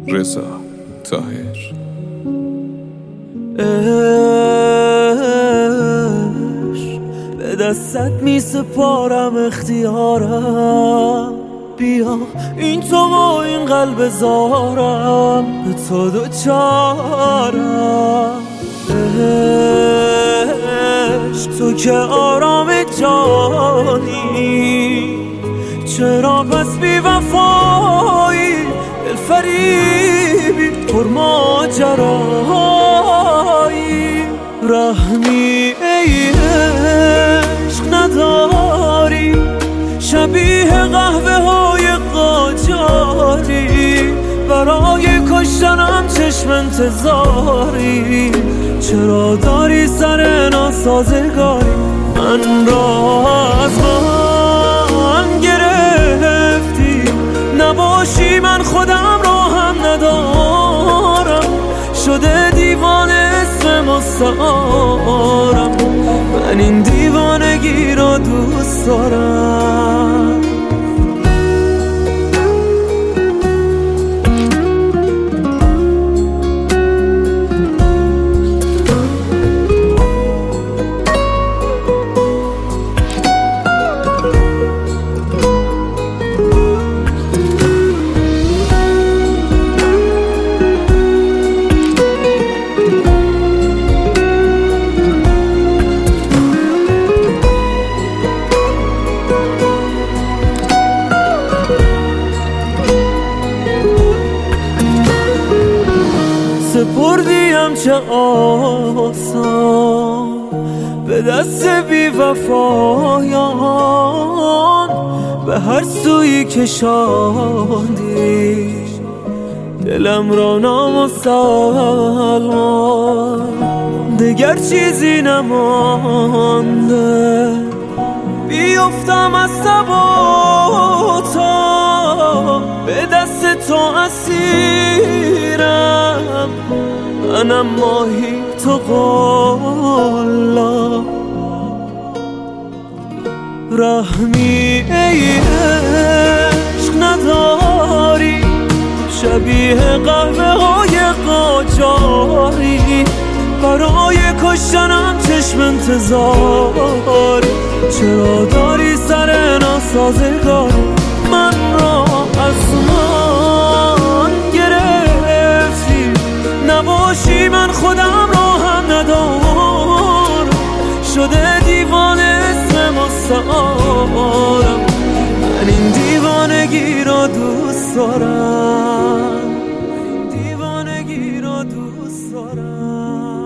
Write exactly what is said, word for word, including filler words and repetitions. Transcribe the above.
رضا طاهر. عشق به دستت می سپارم اختیارم، بیا این تو و این قلب زارم به تو دوچارم. عشق تو که آرام جانی، چرا پس بی وفایی دلفریبی پر ماجرایی؟ رحمی ای عشق نداری، شبیه قهوه های قاجاری، برای کشتنم چشم انتظاری. چرا داری سر ناسازگاری من را از من گرفتی؟ نباشی من خودم را هم ندارم، شده دیوانه اسم مستعارم. من این دیوانگی را دوست دارم. سپردیم چه آسان به دست بی وفایان، به هر سوی کشاندی دلم را نامسلمان. دگر چیزی نمانده، بیفتم از ثباتا، به دست تو اسیرم منم ماهی تو قلا. رحمی ای عشق نداری، شبیه قهوه های قاجاری، برای کشتنم چشم انتظاری. چرا داری سر ناسازگاری من را از من گرفتی؟ نباشی من خودم را هم ندارم، شده دیوانه اسم مستعارم. من این دیوانگی را دوست دارم، دیوانگی را دوست دارم.